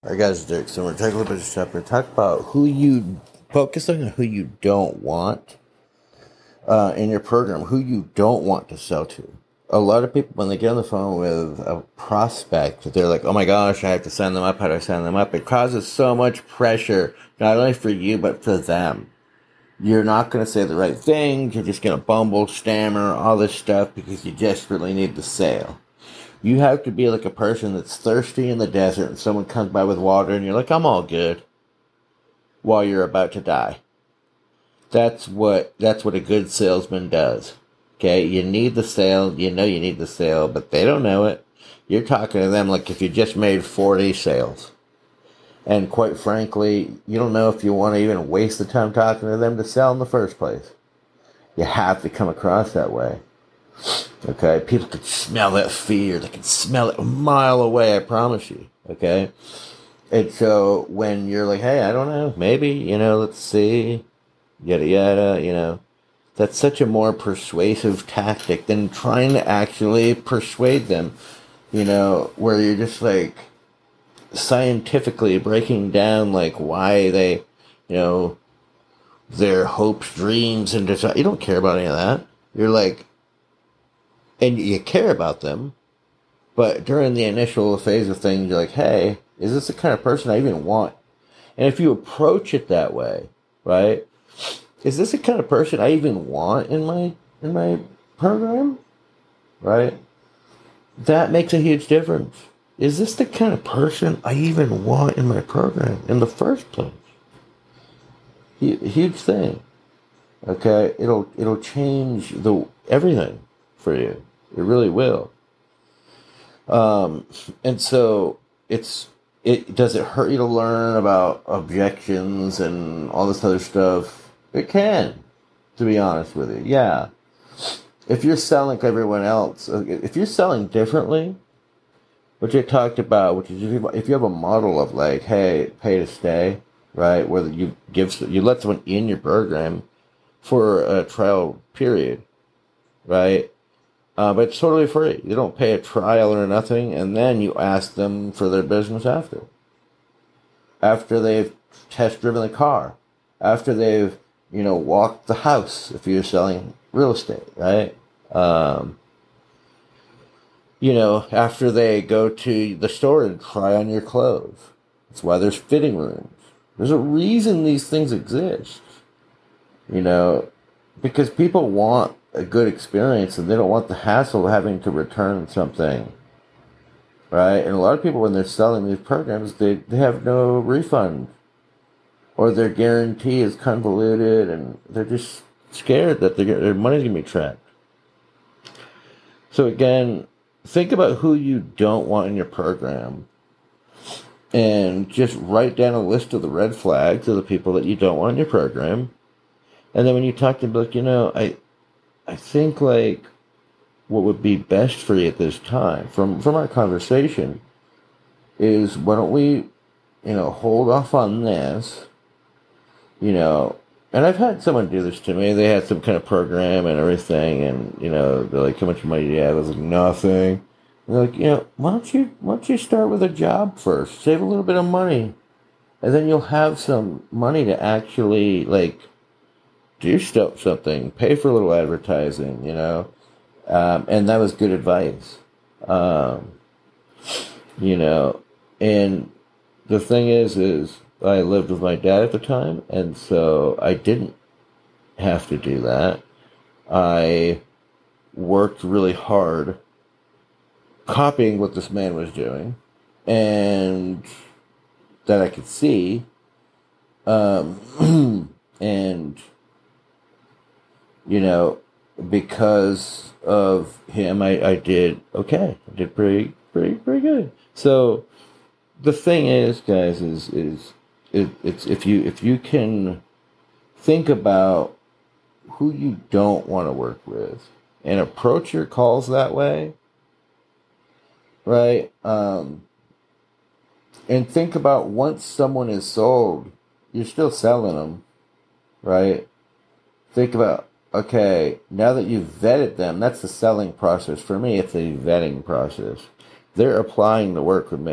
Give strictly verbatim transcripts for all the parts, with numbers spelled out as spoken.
All right, guys, Dirk. So we're taking a little bit of stuff. We're talking about who you focusing on who you don't want uh, in your program, who you don't want to sell to. A lot of people, when they get on the phone with a prospect, they're like, "Oh my gosh, I have to sign them up. How do I sign them up?" It causes so much pressure, not only for you but for them. You're not going to say the right thing. You're just going to bumble, stammer, all this stuff because you desperately need the sale. You have to be like a person that's thirsty in the desert and someone comes by with water and you're like, I'm all good, while you're about to die. That's what that's what a good salesman does. Okay, you need the sale, you know you need the sale, but they don't know it. You're talking to them like if you just made forty sales. And quite frankly, you don't know if you want to even waste the time talking to them to sell in the first place. You have to come across that way. Okay, people can smell that fear. They can smell it a mile away, I promise you. Okay, and so when you're like, hey, I don't know, maybe, you know, let's see, yada yada, you know, that's such a more persuasive tactic than trying to actually persuade them, you know, where you're just like scientifically breaking down like why they, you know, their hopes, dreams, and desire. You don't care about any of that. You're like, and you care about them, but during the initial phase of things, you're like, hey, is this the kind of person I even want? And if you approach it that way, right, is this the kind of person I even want in my in my program, right? That makes a huge difference. Is this the kind of person I even want in my program in the first place? Huge thing. Okay, it'll it'll change the everything for you. It really will. Um, and so it's it does it hurt you to learn about objections and all this other stuff? It can, to be honest with you. Yeah. If you're selling like everyone else, if you're selling differently, which I talked about, which is if you have a model of like, hey, pay to stay, right, where you give you let someone in your program for a trial period, right? Uh, but it's totally free. You don't pay a trial or nothing, and then you ask them for their business after. After they've test driven the car, after they've, you know, walked the house, if you're selling real estate, right? Um, you know, after they go to the store and try on your clothes. That's why there's fitting rooms. There's a reason these things exist, you know, because people want a good experience and they don't want the hassle of having to return something, right? And a lot of people, when they're selling these programs, they, they have no refund, or their guarantee is convoluted, and they're just scared that their money's going to be trapped. So again, think about who you don't want in your program and just write down a list of the red flags of the people that you don't want in your program. And then when you talk to them, like, you know, I I think like what would be best for you at this time from, from our conversation is, why don't we, you know, hold off on this, you know, and I've had someone do this to me. They had some kind of program and everything, and, you know, they're like, how much money do you have? I was like, nothing. And they're like, you know, why don't you, why don't you start with a job first? Save a little bit of money, and then you'll have some money to actually, like, do stuff, something, pay for a little advertising, you know, um, and that was good advice, um, you know, and the thing is, is I lived with my dad at the time, and so I didn't have to do that. I worked really hard copying what this man was doing, and that I could see, um, and you know, because of him, I, I did okay. I did pretty, pretty, pretty good. So the thing is, guys, is is it, it's if you if you can think about who you don't want to work with and approach your calls that way, right? Um, and think about, once someone is sold, you're still selling them, right? Think about, okay, now that you've vetted them, that's the selling process. For me, it's a vetting process. They're applying to work with me.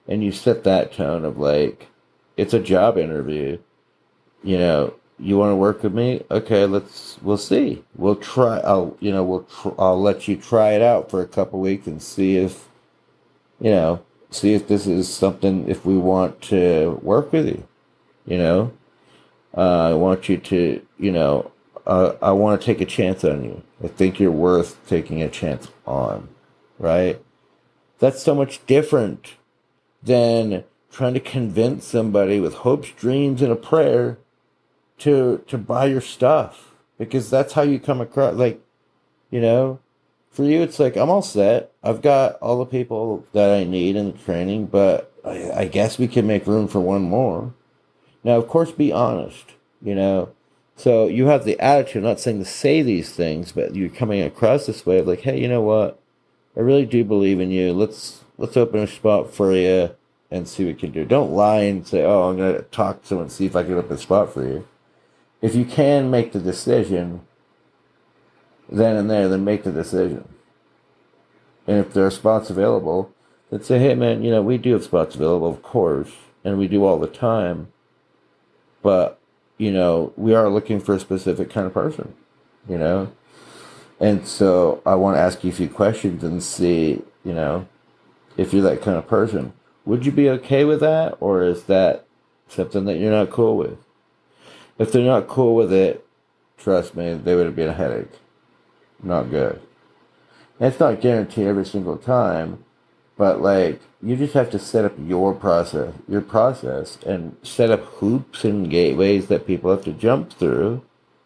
and you set that tone of like, it's a job interview. You know, you want to work with me? Okay, let's. We'll see. We'll try. I'll. You know, we'll. Tr- I'll let you try it out for a couple weeks and see if. You know, see if this is something. If we want to work with you. You know, uh, I want you to. You know, uh, I want to take a chance on you. I think you're worth taking a chance on. Right. That's so much different than trying to convince somebody with hopes, dreams, and a prayer to to buy your stuff, because that's how you come across. Like, you know, for you it's like, I'm all set, I've got all the people that I need in the training, but I, I guess we can make room for one more. Now, of course, be honest, you know. So you have the attitude, not saying to say these things, but you're coming across this way of like, hey, you know what, I really do believe in you, let's let's open a spot for you and see what we can do. Don't lie and say, oh, I'm going to talk to someone and see if I can open a spot for you. If you can make the decision then and there, then make the decision. And if there are spots available, then say, hey, man, you know, we do have spots available, of course, and we do all the time. But, you know, we are looking for a specific kind of person, you know? And so I want to ask you a few questions and see, you know, if you're that kind of person. Would you be okay with that? Or is that something that you're not cool with? If they're not cool with it, trust me, they would have been a headache. Not good. And it's not guaranteed every single time, but like, you just have to set up your process, your process, and set up hoops and gateways that people have to jump through.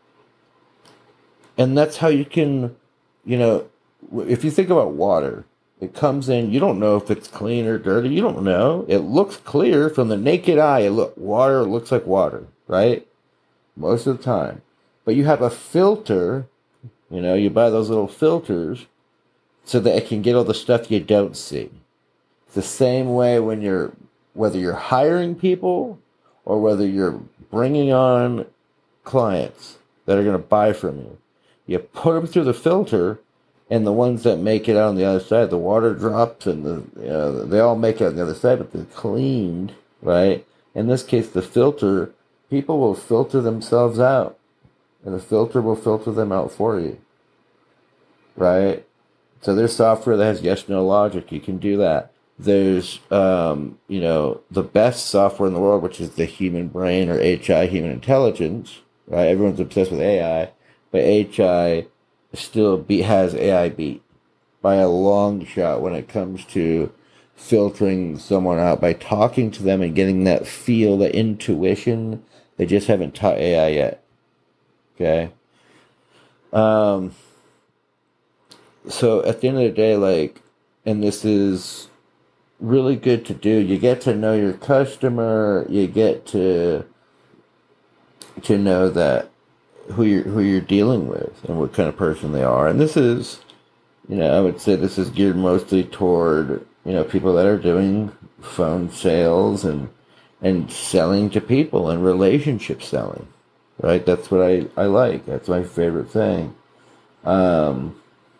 And that's how you can, you know, if you think about water, it comes in, you don't know if it's clean or dirty, you don't know. It looks clear from the naked eye. It look, water looks like water, right? Most of the time. But you have a filter, you know, you buy those little filters so that it can get all the stuff you don't see. It's the same way when you're, whether you're hiring people or whether you're bringing on clients that are going to buy from you. You put them through the filter, and the ones that make it out on the other side, the water drops and the, you know, they all make it on the other side, but they're cleaned, right? In this case, the filter, people will filter themselves out. And the filter will filter them out for you. Right? So there's software that has yes-no logic. You can do that. There's, um, you know, the best software in the world, which is the human brain, or H I, human intelligence. Right? Everyone's obsessed with A I. But H I still be, has A I beat by a long shot when it comes to filtering someone out by talking to them and getting that feel, that intuition. They just haven't taught A I yet. Okay. Um, so at the end of the day, like, and this is really good to do, you get to know your customer, you get to, to know that who you're, who you're dealing with and what kind of person they are. And this is, you know, I would say this is geared mostly toward, you know, people that are doing phone sales and, and selling to people and relationship selling. Right, that's what I, I like. That's my favorite thing. Um,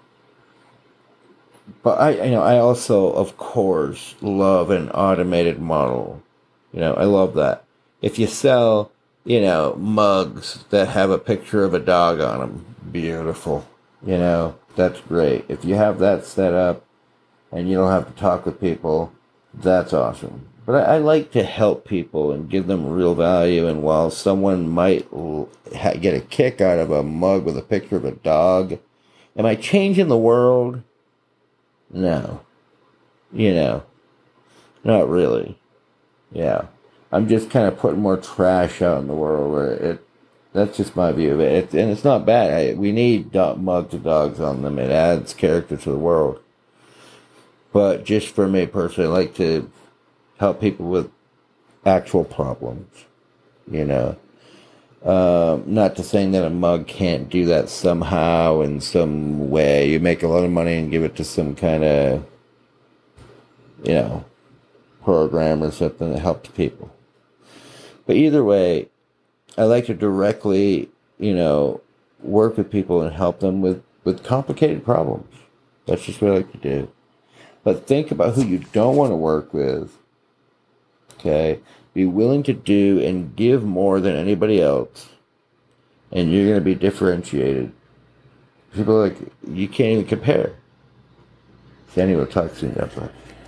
but I, you know, I also, of course, love an automated model. You know, I love that. If you sell, you know, mugs that have a picture of a dog on them, beautiful. You know, that's great. If you have that set up and you don't have to talk with people, that's awesome. But I, I like to help people and give them real value. And while someone might ha- get a kick out of a mug with a picture of a dog, am I changing the world? No. You know, not really. Yeah. I'm just kind of putting more trash out in the world where it, that's just my view of it. it and it's not bad. I, we need dog, mugs of dogs on them. It adds character to the world. But just for me personally, I like to help people with actual problems, you know. Um, not to saying that a mug can't do that somehow in some way. You make a lot of money and give it to some kind of, you know, program or something that helps people. But either way, I like to directly, you know, work with people and help them with, with complicated problems. That's just what I like to do. But think about who you don't want to work with Okay? Be willing to do and give more than anybody else, and you're going to be differentiated. People are like, you can't even compare. So anyway, we'll talk soon. God bless.